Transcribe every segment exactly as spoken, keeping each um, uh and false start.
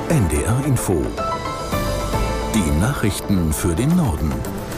N D R Info. Die Nachrichten für den Norden.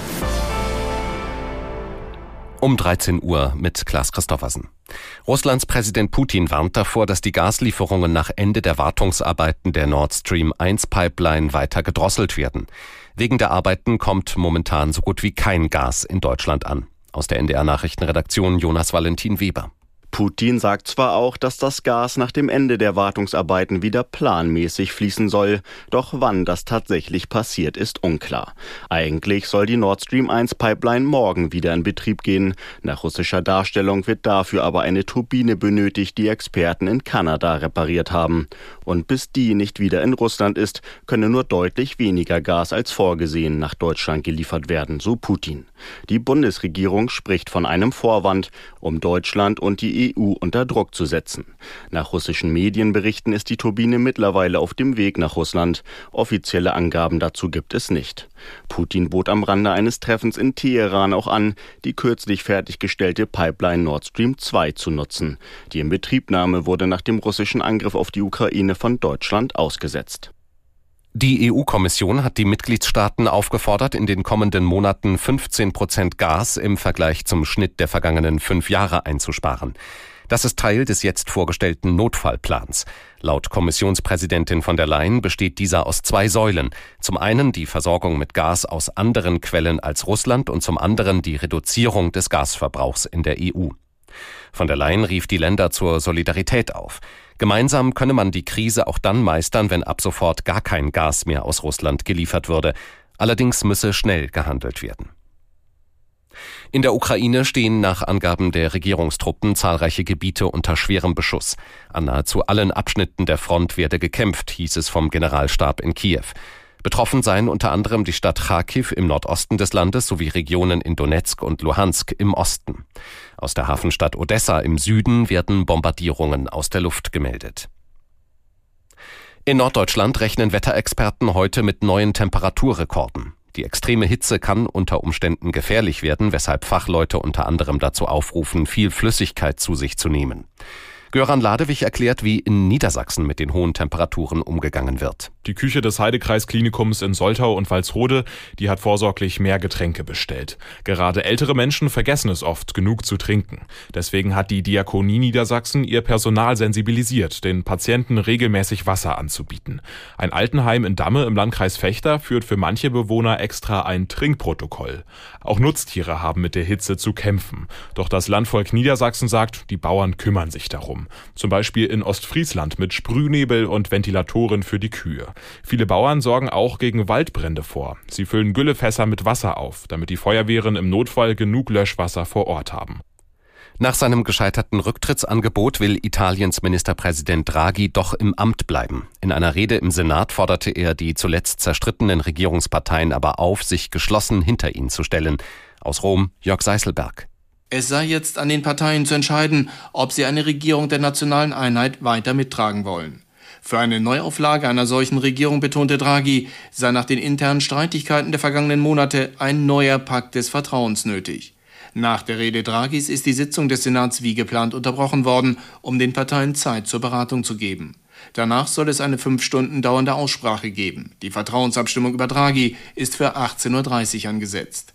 Um dreizehn Uhr mit Klaas Christoffersen. Russlands Präsident Putin warnt davor, dass die Gaslieferungen nach Ende der Wartungsarbeiten der Nord Stream eins Pipeline weiter gedrosselt werden. Wegen der Arbeiten kommt momentan so gut wie kein Gas in Deutschland an. Aus der N D R-Nachrichtenredaktion Jonas Valentin Weber. Putin sagt zwar auch, dass das Gas nach dem Ende der Wartungsarbeiten wieder planmäßig fließen soll, doch wann das tatsächlich passiert, ist unklar. Eigentlich soll die Nord Stream eins Pipeline morgen wieder in Betrieb gehen. Nach russischer Darstellung wird dafür aber eine Turbine benötigt, die Experten in Kanada repariert haben. Und bis die nicht wieder in Russland ist, könne nur deutlich weniger Gas als vorgesehen nach Deutschland geliefert werden, so Putin. Die Bundesregierung spricht von einem Vorwand, um Deutschland und die E U unter Druck zu setzen. Nach russischen Medienberichten ist die Turbine mittlerweile auf dem Weg nach Russland. Offizielle Angaben dazu gibt es nicht. Putin bot am Rande eines Treffens in Teheran auch an, die kürzlich fertiggestellte Pipeline Nord Stream zwei zu nutzen. Die Inbetriebnahme wurde nach dem russischen Angriff auf die Ukraine von Deutschland ausgesetzt. Die E U-Kommission hat die Mitgliedstaaten aufgefordert, in den kommenden Monaten fünfzehn Prozent Gas im Vergleich zum Schnitt der vergangenen fünf Jahre einzusparen. Das ist Teil des jetzt vorgestellten Notfallplans. Laut Kommissionspräsidentin von der Leyen besteht dieser aus zwei Säulen. Zum einen die Versorgung mit Gas aus anderen Quellen als Russland und zum anderen die Reduzierung des Gasverbrauchs in der E U. Von der Leyen rief die Länder zur Solidarität auf. Gemeinsam könne man die Krise auch dann meistern, wenn ab sofort gar kein Gas mehr aus Russland geliefert würde. Allerdings müsse schnell gehandelt werden. In der Ukraine stehen nach Angaben der Regierungstruppen zahlreiche Gebiete unter schwerem Beschuss. An nahezu allen Abschnitten der Front werde gekämpft, hieß es vom Generalstab in Kiew. Betroffen seien unter anderem die Stadt Charkiw im Nordosten des Landes sowie Regionen in Donezk und Luhansk im Osten. Aus der Hafenstadt Odessa im Süden werden Bombardierungen aus der Luft gemeldet. In Norddeutschland rechnen Wetterexperten heute mit neuen Temperaturrekorden. Die extreme Hitze kann unter Umständen gefährlich werden, weshalb Fachleute unter anderem dazu aufrufen, viel Flüssigkeit zu sich zu nehmen. Göran Ladewig erklärt, wie in Niedersachsen mit den hohen Temperaturen umgegangen wird. Die Küche des Heidekreisklinikums in Soltau und Walsrode, die hat vorsorglich mehr Getränke bestellt. Gerade ältere Menschen vergessen es oft, genug zu trinken. Deswegen hat die Diakonie Niedersachsen ihr Personal sensibilisiert, den Patienten regelmäßig Wasser anzubieten. Ein Altenheim in Damme im Landkreis Vechta führt für manche Bewohner extra ein Trinkprotokoll. Auch Nutztiere haben mit der Hitze zu kämpfen. Doch das Landvolk Niedersachsen sagt, die Bauern kümmern sich darum. Zum Beispiel in Ostfriesland mit Sprühnebel und Ventilatoren für die Kühe. Viele Bauern sorgen auch gegen Waldbrände vor. Sie füllen Güllefässer mit Wasser auf, damit die Feuerwehren im Notfall genug Löschwasser vor Ort haben. Nach seinem gescheiterten Rücktrittsangebot will Italiens Ministerpräsident Draghi doch im Amt bleiben. In einer Rede im Senat forderte er die zuletzt zerstrittenen Regierungsparteien aber auf, sich geschlossen hinter ihn zu stellen. Aus Rom, Jörg Seißelberg. Es sei jetzt an den Parteien zu entscheiden, ob sie eine Regierung der nationalen Einheit weiter mittragen wollen. Für eine Neuauflage einer solchen Regierung, betonte Draghi, sei nach den internen Streitigkeiten der vergangenen Monate ein neuer Pakt des Vertrauens nötig. Nach der Rede Draghis ist die Sitzung des Senats wie geplant unterbrochen worden, um den Parteien Zeit zur Beratung zu geben. Danach soll es eine fünf Stunden dauernde Aussprache geben. Die Vertrauensabstimmung über Draghi ist für achtzehn Uhr dreißig angesetzt.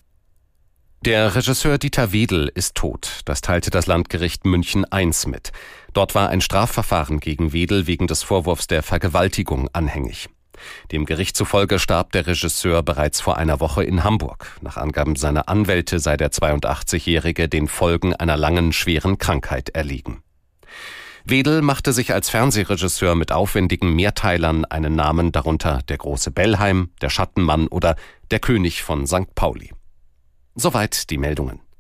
Der Regisseur Dieter Wedel ist tot. Das teilte das Landgericht München eins mit. Dort war ein Strafverfahren gegen Wedel wegen des Vorwurfs der Vergewaltigung anhängig. Dem Gericht zufolge starb der Regisseur bereits vor einer Woche in Hamburg. Nach Angaben seiner Anwälte sei der zweiundachtzigjährige den Folgen einer langen, schweren Krankheit erlegen. Wedel machte sich als Fernsehregisseur mit aufwendigen Mehrteilern einen Namen, darunter Der große Bellheim, Der Schattenmann oder Der König von Sankt Pauli. Soweit die Meldungen.